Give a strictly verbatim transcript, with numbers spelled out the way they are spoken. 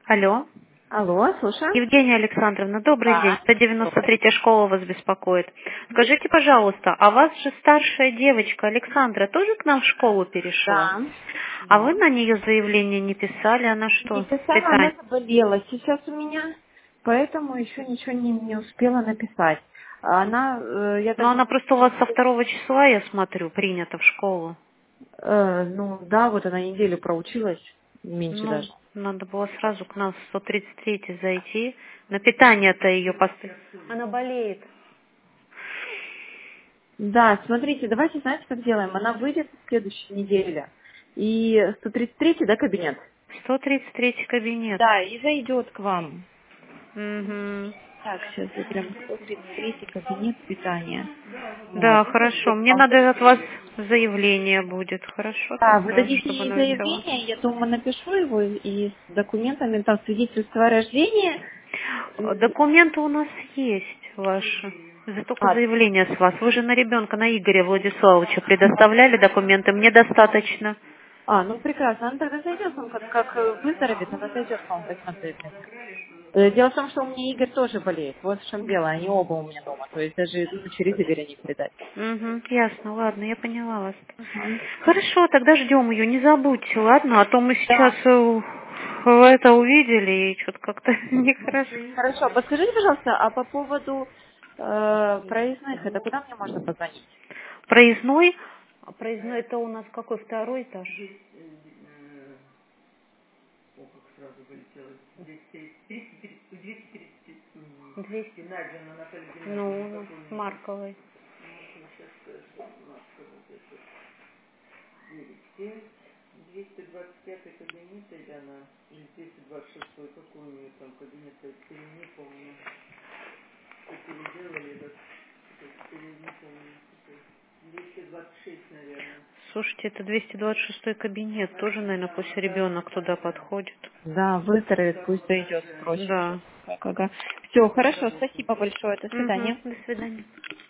Алло. Алло, слушаю. Евгения Александровна, добрый день. Да. сто девяносто третья школа вас беспокоит. Скажите, пожалуйста, а вас же старшая девочка Александра тоже к нам в школу перешла? Да. А вы Да. на нее заявление не писали? Она Не что, писала, она питание? заболела сейчас у меня, поэтому еще ничего не, не успела написать. Она, э, я Ну, так она понимаю, просто у вас со второго числа, я смотрю, принята в школу. э, ну да, вот она неделю проучилась, меньше Ну, даже. надо было сразу к нам в сто тридцать третий зайти. На питание-то ее поставить. Она болеет. Да, смотрите, давайте, знаете, как делаем? Она выйдет в следующей неделе. И сто тридцать третий, да, кабинет? сто тридцать третий кабинет. Да, и зайдет к вам. Угу. Так, сейчас я прям сто тридцать третий кабинет питания. Да, Вот, и хорошо. зайдет к Мне вам. надо от вас заявление будет. Хорошо Да, вы тогда, дадите чтобы ей она взяла. заявление, я дома напишу его и с документами, там, свидетельство о рождении. Э, М, Документы у нас есть ваши. За только А, заявление с вас. Вы же на ребенка, на Игоря Владиславовича предоставляли документы. Мне достаточно. а, ну прекрасно, она тогда зайдет, он как, как э, выздоровеет, она зайдет к вам возьмет заявление. Э, Дело в том, что у меня Игорь тоже болеет, вот в чем дело, они оба у меня дома, то есть даже дочери Игоря не передать. Угу, ясно, ладно, я поняла вас. Мгм. Хорошо, тогда ждем ее, не забудьте, ладно? А то мы сейчас Да. э, это увидели и что-то как-то нехорошо. Хорошо, подскажите, пожалуйста, а по поводу э, проездных, это куда мне можно позвонить? Проездной, а проездной это у нас какой, второй этаж? двести. Ну, с Марковой. Слушайте, это двести двадцать шестой кабинет. Тоже, наверное, пусть ребенок туда подходит. Да, выздоровеет, пусть дойдет, спросит. Да. Как, ага. Все, хорошо, спасибо большое, до Угу, свидания. до свидания.